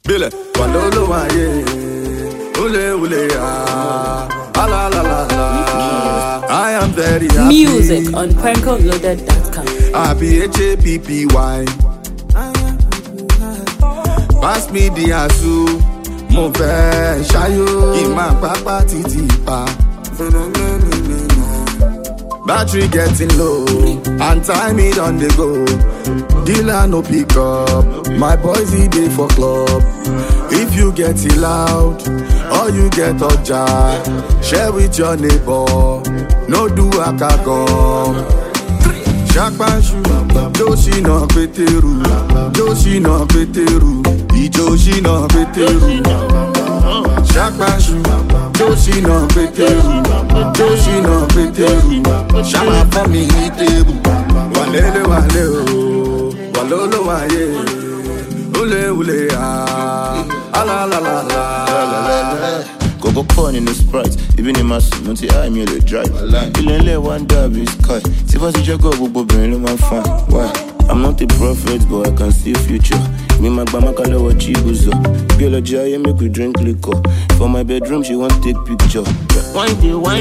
Bile, walolo waye, ule ule ah, la la la la. I am very happy. Music on PrankoLoaded.com. Happy HAPPY. Pass me the asu, mo fẹ́ ṣayo. Ima papa titi pa. Battery getting low, and time it on the go. Dealer no pick up, my boys he dey for club. If you get it loud, or you get oja, share with your neighbor. No do akagon. Shakpashu, Joshi no peteru, Joshi no peteru, Joshi no peteru. Shakpashu, Joshi no peteru, Joshi no peteru. Shama for me table, walele wale o, walolo waye, ule ule ah, la la la la. Go corn in the Sprite, even in my suit, multi I me the drive. You let one dab is cut. See if I see your go, bring my fun. Why? I'm not a prophet, but I can see future. Me my grandma call her chibuzo. Girl a jay, make we drink liquor. For my bedroom, she want take picture. Wine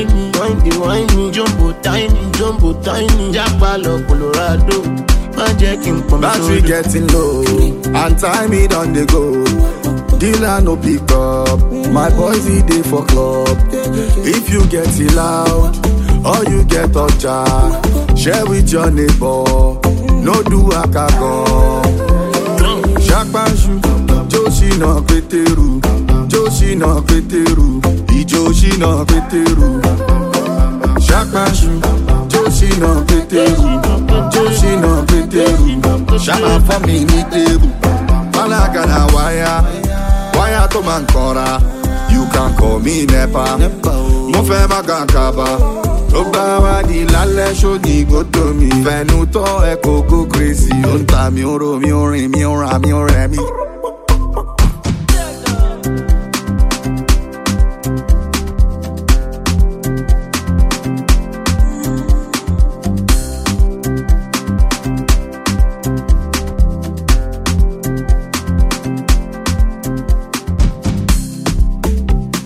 me, jumbo tiny, Japalo, Colorado. Battery getting low, and time it on the go. Dealer no pick up, my boys he dey for club. If you get it loud, or you get oja, share with your neighbor. No do akagon. Shakpashu, Joshi no peteru, Joshi no peteru, Joshi no peteru. Shakpashu, Joshi no peteru, Joshi no peteru. Shama for me ni table, Malagana wire. Wire to Mancora, you can call me Nepa. Mo fẹ́ Magankaba, tó bá wá di lálẹ́ ṣòdì gbódò mi. Fẹ̀nu tọ́ ẹ kò go crazy, ó ń ta mi ó ro mi ó rìn mi ó ra mi ó rẹ̀ mi.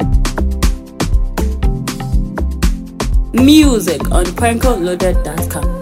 Music on PrankoLoaded.com.